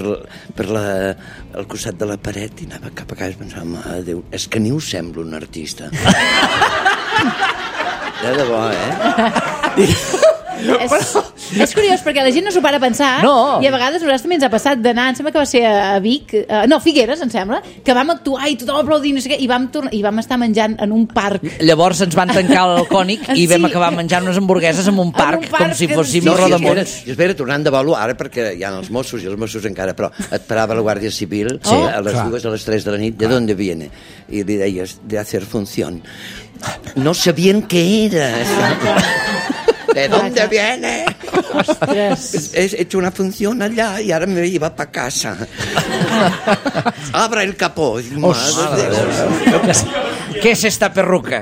el costat de la paret, i anava cap a casa pensant, mare Déu, és que ni us sembla un artista. De debò, És curiós perquè la gent no s'ho para a pensar i a vegades a nosaltres també ens ha passat d'anar, em sembla que va ser a Vic, Figueres, em sembla, que vam actuar i tothom aplaudint, no sé què, i vam estar menjant en un parc. Llavors ens van tancar el cònic i vam acabar menjant unes hamburgueses en un parc com si fóssim rodamons. I espera, tornant de bolo, ara perquè hi ha els Mossos i els Mossos encara, però et parava la Guàrdia Civil a les 2 a les 3 de la nit, ¿de dónde viene? I li deies, de hacer función. No sabien què era. ¿De dónde viene? He hecho una función allá y ahora me iba para casa. Abra el capó. ¿Qué es esta perruca?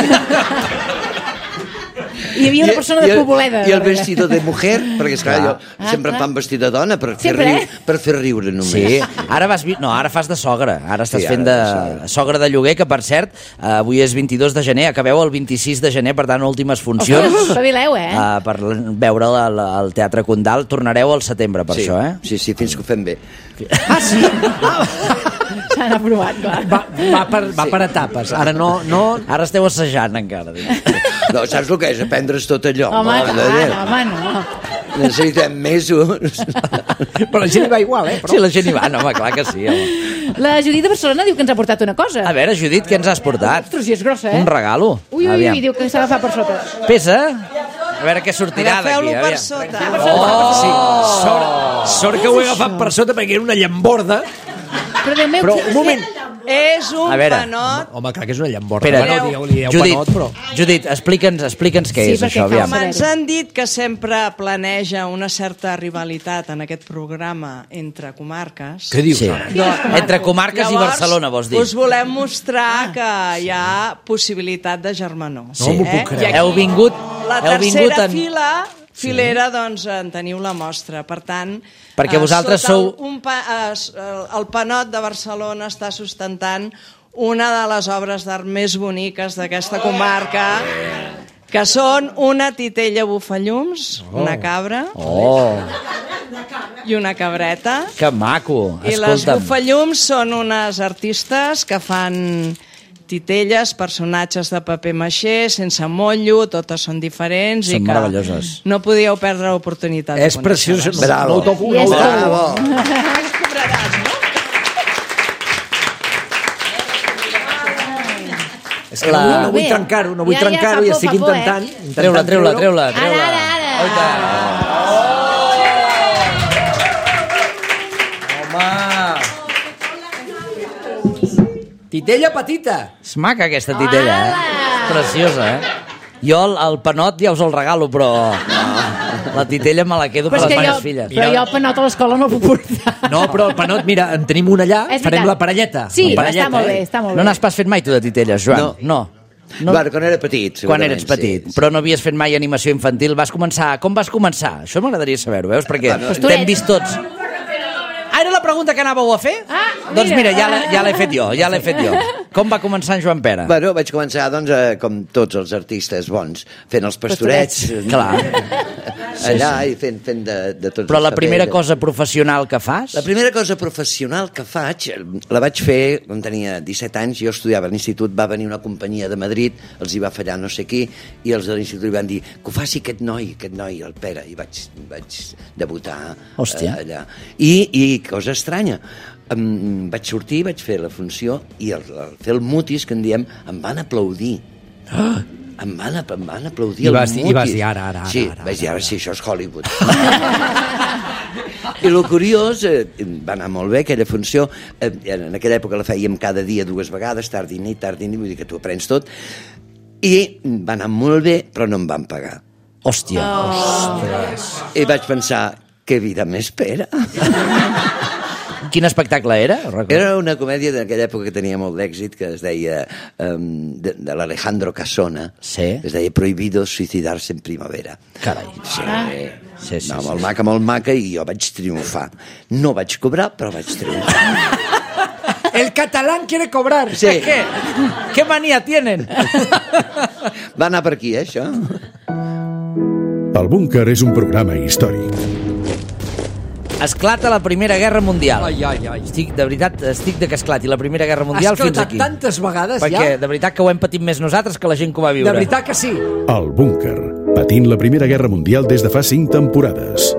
Hi havia una persona de Poboleda. I el vestido de mujer, perquè esclar, sempre em fan vestir de dona per fer riure només. Sí, ara fas de sogra. Ara estàs fent de sogra de lloguer, que per cert, avui és 22 de gener, acabeu el 26 de gener, per tant, últimes funcions. Espavileu, per veure al Teatre Condal. Tornareu al setembre, per això, Sí, fins que ho fem bé. Ah, sí? S'han aprovat, clar. Va per etapes. Ara no... Ara esteu assajant encara. No, saps el que és? Aprendre's tot allò. Home, no. Necessitem mesos. Però la gent hi va igual, Sí, la gent hi va, home, clar que sí. La Judit de Barcelona diu que ens ha portat una cosa. A veure, Judit, què ens has portat? Ostres, i és grossa, Un regalo. Ui, diu que s'ha d'agafar per sota. Pesa? A veure què sortirà d'aquí. Agafeu-lo per sota. Sort que ho he agafat per sota perquè era una llamborda. Però un moment. És un panot. Home, clar que és una llamborda. Espera, Judit, explica'ns què és això. Com ens han dit que sempre planeja una certa rivalitat en aquest programa entre comarques. Què dius? Entre comarques i Barcelona, vols dir? Us volem mostrar que hi ha possibilitat de germanor. No m'ho puc creure. Heu vingut... La tercera filera, doncs, en teniu la mostra. Per tant, perquè vosaltres sou... El Panot de Barcelona està sustentant una de les obres d'art més boniques d'aquesta comarca, que són una titella bufallums, una cabra i una cabreta. Que maco! I les bufallums són unes artistes que fan titelles, personatges de paper maixer, sense motllo, totes són diferents. Són meravelloses. No podíeu perdre l'oportunitat de Preciós. conèixer-les. Bravo. Bravo. És que no vull trencar-ho, i estic intentant... Treu-la. Ara. Titella petita. És maca aquesta titella, Preciosa, Jo el panot ja us el regalo, però la titella me la quedo per les meves filles. Però jo el panot a l'escola no el puc portar. No, però el panot, mira, en tenim un allà, farem la parelleta. Sí, està molt bé. No n'has pas fet mai tu de titelles, Joan? No. Bueno, quan era petit, quan eres petit, però no havies fet mai animació infantil. Com vas començar? Això m'agradaria saber-ho, veus? Perquè t'hem vist tots. Era la pregunta que anàveu a fer? Doncs mira, ja l'he fet jo. Com va començar en Joan Pere? Bueno, vaig començar, doncs, com tots els artistes bons, fent els pastorets. Clar. Allà i fent de tots. Però la primera cosa professional que fas? La primera cosa professional que faig la vaig fer quan tenia 17 anys. Jo estudiava a l'institut, va venir una companyia de Madrid, els hi va fallar no sé qui, i els de l'institut li van dir que ho faci aquest noi, el Pere, i vaig debutar allà. I cosa estranya, vaig sortir, vaig fer la funció i al fer el mutis, que en diem, em van aplaudir. Em van aplaudir el mutis. I vas dir ara. Sí, vaig dir ara sí, això és Hollywood. I el curiós, va anar molt bé aquella funció, en aquella època la fèiem cada dia 2 vegades, tard i nit, vull dir que tu aprens tot, i va anar molt bé, però no em van pagar. Hòstia. I vaig pensar, que vida m'espera. Quin espectacle era? Era una comèdia d'aquella època que tenia molt d'èxit, que es deia de l'Alejandro Casona, sí. Es deia Prohibido suicidarse en primavera. Carai. Sí. Molt maca, i jo vaig triomfar. No vaig cobrar, però vaig triomfar. El catalán quiere cobrar. Sí. ¿Qué manía tienen? Va anar per aquí, això. El Búnquer és un programa històric. Esclata la Primera Guerra Mundial. Ai. Estic de que esclati la Primera Guerra Mundial fins aquí. Tantes vegades perquè, de veritat que ho hem patit més nosaltres que la gent que ho va viure. De veritat que sí. El Búnquer, patint la Primera Guerra Mundial des de fa 5 temporades.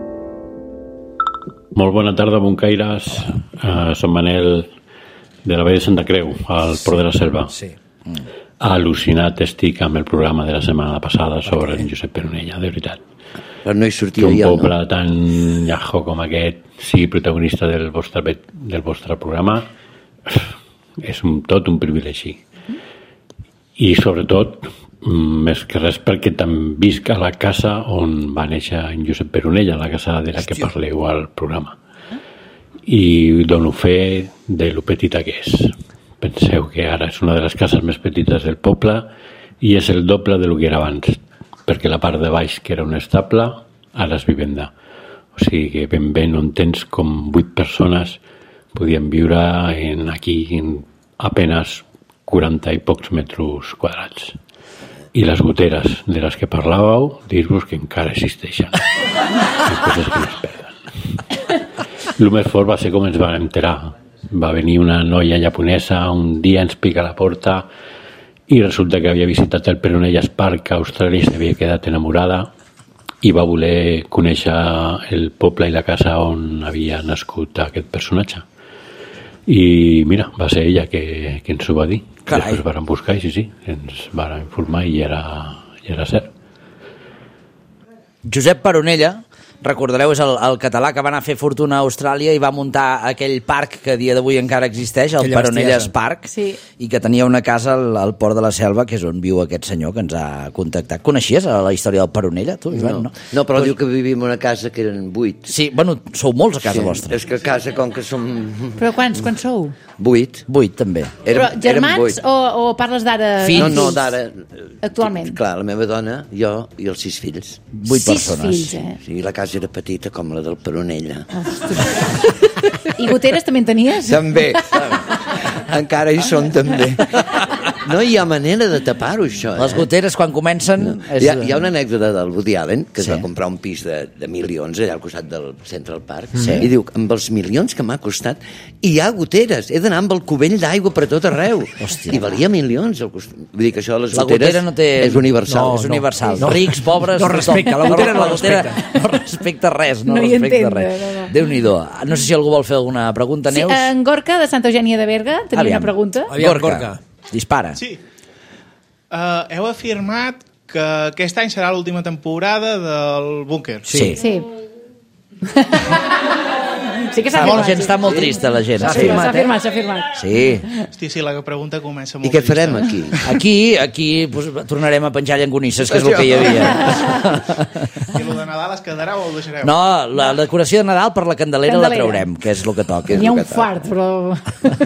Molt bona tarda, Buncaires. Som Manel de la Vall de Santa Creu, al Port de la Selva. Sí. Al·lucinat estic amb el programa de la setmana passada sobre en Josep Peronella, de veritat. Però no hi sortia jo, no? jo, Un poble tan llajo com aquest sigui protagonista del vostre programa és tot un privilegi. I sobretot, més que res perquè també visc a la casa on va néixer en Josep Peronella, la casa de la que parleu al programa. I dono fe de lo petita que és. Penseu que ara és una de les cases més petites del poble i és el doble de lo que era abans, perquè la part de baix, que era un estable, ara és vivenda. O sigui que ben bé no entens com 8 persones podien viure aquí en apenas 40 i pocs metres quadrats. I les goteres de les que parlàveu, dir-vos que encara existeixen. Les coses que no es perden. El més fort va ser com ens vam enterar. Va venir una noia japonesa, un dia ens pica a la porta i resulta que havia visitat el Peronellas Park a Austràlia i s'havia quedat enamorada i va voler conèixer el poble i la casa on havia nascut aquest personatge. I mira, va ser ella que ens ho va dir. Carai. Després vàrem buscar i sí, ens vàrem informar i era cert. Josep Peronella, recordareu, és el català que va anar a fer fortuna a Austràlia i va muntar aquell parc que a dia d'avui encara existeix, el Peronellas Park, sí. I que tenia una casa al Port de la Selva, que és on viu aquest senyor que ens ha contactat. Coneixies la història del Peronella, tu, Joan? No, però diu que vivim en una casa que eren 8. Sí, bueno, sou molts a casa vostra. És que a casa, com que som... Però quants sou? 8. 8, també. Però germans o parles d'ara? Fills? No, d'ara. Actualment? Clar, la meva dona, jo i els 6 fills. 8 persones. 6 fills, Sí, la casa era petita com la del Peronella. I goteres també en tenies? També. Encara hi són, també. No hi ha manera de tapar-ho, això. Les goteres, quan comencen... No. Hi ha una anècdota del Woody Allen, que es va comprar un pis de milions allà al costat del Central Park, i diu, amb els milions que m'ha costat, hi ha goteres, he d'anar amb el cubell d'aigua per tot arreu. Hòstia. I valia milions. Vull dir que això de les la goteres no té... és universal. No, és universal. No. Rics, pobres... No respecta, la gotera no respecta. No respecta res, no hi respecta entén, res. no. Déu-n'hi-do. No sé si algú vol fer alguna pregunta, Sí, Neus. en Gorka, de Santa Eugènia de Berga, tenia una pregunta. Aviam, Gorka. Dispara. Sí. Heu afirmat que aquest any serà l'última temporada del Búnquer. Sí. Sí que s'ha La afirmat. gent està molt trista, la gent. S'ha afirmat. Sí. Hosti, sí, la pregunta comença molt I què farem aquí? Aquí doncs, tornarem a penjar llangonisses, que és el que hi havia. I el de Nadal es quedarà o ho deixareu? No, la decoració de Nadal per la Candelera la traurem, que és el que toca. N'hi ha un fart, però...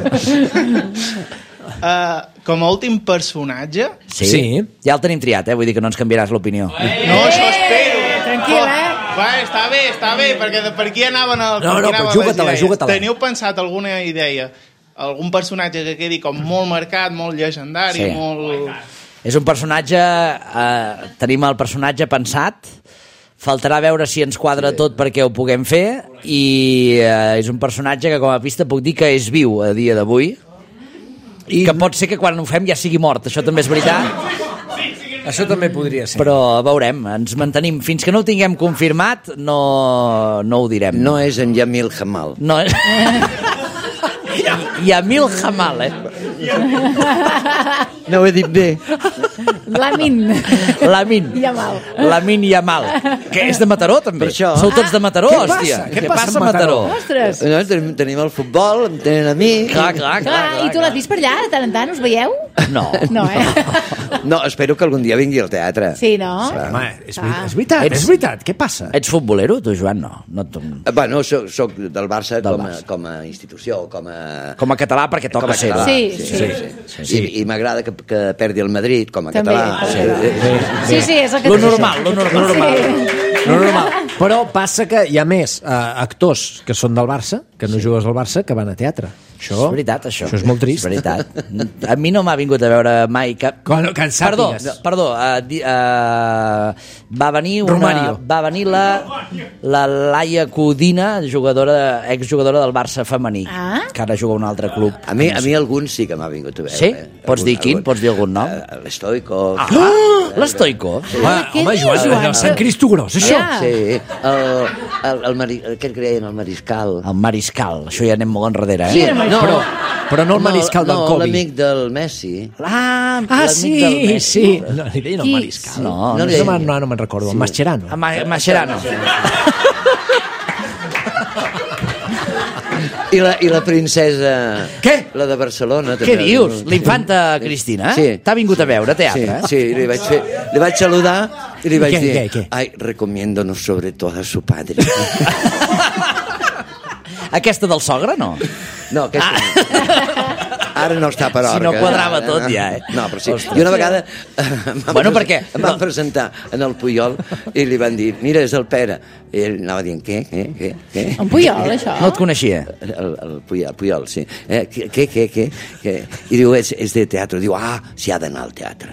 Com a últim personatge... Sí. Ja el tenim triat, vull dir que no ens canviaràs l'opinió. No, això espero. Tranquil, Va, està bé, perquè per aquí anaven però juga-te-la. Teniu pensat alguna idea? Algun personatge que quedi com molt marcat, molt llegendari, Sí. molt... És un personatge... tenim el personatge pensat, faltarà veure si ens quadra tot perquè ho puguem fer, i és un personatge que com a pista puc dir que és viu a dia d'avui, i que pot ser que quan ho fem ja sigui mort, això també és veritat. Això també podria ser. Però veurem, ens mantenim. Fins que no ho tinguem confirmat, no ho direm. No és en Yamil Jamal. No és... Yamil Jamal, No ho he dit bé. Lamin. Yamal. Lamin Yamal. Que és de Mataró, també. Sou tots de Mataró, hòstia. Què passa a Mataró? Ostres. No, tenim el futbol, em tenen a mi. Clar. I tu l'has vist per allà, de tant en tant? Us veieu? No. No, espero que algun dia vingui al teatre. Sí, no? Home, és veritat. Què passa? Ets futbolero, tu, Joan? No. Bueno, soc del Barça com a institució, com a català, perquè toca ser-ho. Sí. I m'agrada que perdi el Madrid com a català. Sí, és el que... Lo normal. Però passa que hi ha més actors que són del Barça, que no jugues al Barça, que van a teatre. Això és veritat, això. Això és molt trist. És veritat. A mi no m'ha vingut a veure mai cap... Que en sàpigues. Perdó. Va venir la Laia Codina, exjugadora del Barça femení, que ara juga a un altre club. A mi alguns sí que m'ha vingut a veure. Sí? Pots dir quin? Pots dir algun nom? L'Stoico. L'Stoico? Home, Joan, el Sant Cristo Gros, això? Sí. Aquest que deien el Mariscal. El Mariscal. Això ja anem molt enrere, Sí, però no el Mariscal del Kobe. L'amic del Messi. Sí. No, li deien el Mariscal. No me'n recordo. El Mascherano. Mascherano. I la princesa... Què? La de Barcelona. Què dius? L'infanta Cristina? Sí. T'ha vingut a veure a teatre? Sí, li vaig saludar i li vaig dir... Què? Ay, recomiéndonos sobre todo a su padre. Aquesta del sogre, no? No, aquesta no. Ara no està per hora. Si no quadrava tot, ja, No, però sí. I una vegada per què? Em van presentar en el Puyol i li van dir, mira, és el Pere. I ell anava dient, què? En Puyol, això? No et coneixia? El Puyol, sí. Què? I diu, és de teatre. Diu, s'hi ha d'anar al teatre.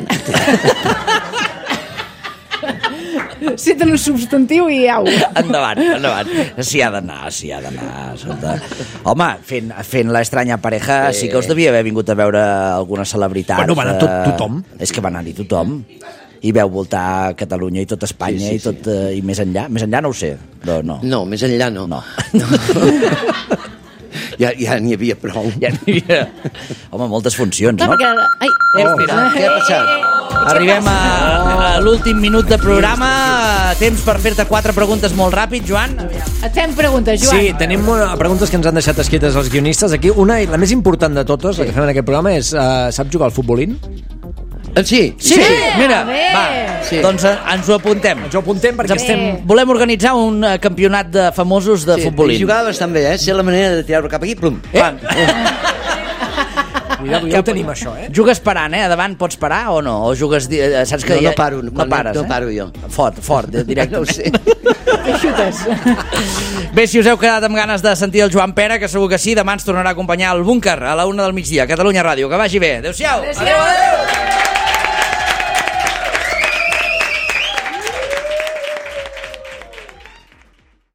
Senten un substantiu i au. Endavant. S'hi ha d'anar. Escolta. Home, fent l'estranya pareja, sí que us devia haver vingut a veure alguna celebritat. Bueno, va anar tothom. És que va anar-hi tothom. I veu voltar Catalunya i tot Espanya i tot i més enllà. Més enllà no ho sé. No, més enllà no. Ja n'hi havia prou. Home, moltes funcions, no? Espera. Què ha passat? Arribem a l'últim minut de programa. Temps per fer-te 4 preguntes molt ràpid, Joan. Et fem preguntes, Joan. Sí, tenim preguntes que ens han deixat escrites els guionistes aquí. Una, i la més important de totes, la que fem en aquest programa, és saps jugar al futbolín? Sí. Mira, va. Sí. Doncs ens ho apuntem. Perquè volem organitzar un campionat de famosos de futbolín. I jugava bastant bé, Sé la manera de tirar-lo cap aquí, plum. Ja ho tenim, això, Jugues parant, a davant pots parar o no? O jugues... Saps que no paro. No pares, no paro jo. Fort, directe. No ho sé. Xutes. Bé, si us heu quedat amb ganes de sentir el Joan Pera, que segur que sí, demà ens tornarà a acompanyar al Búnquer a la 1 del migdia, Catalunya Ràdio. Que vagi bé. Adéu-siau. Adéu.